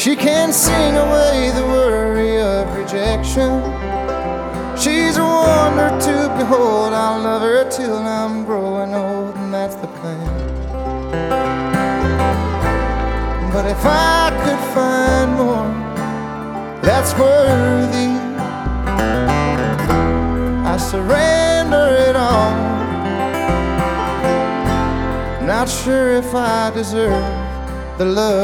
She can sing away the worry of rejection. She's a wonder to behold. I'll love her till I'm growing old, and that's the plan. But if I could find more that's worthy, I surrender it all. Not sure if I deserve the love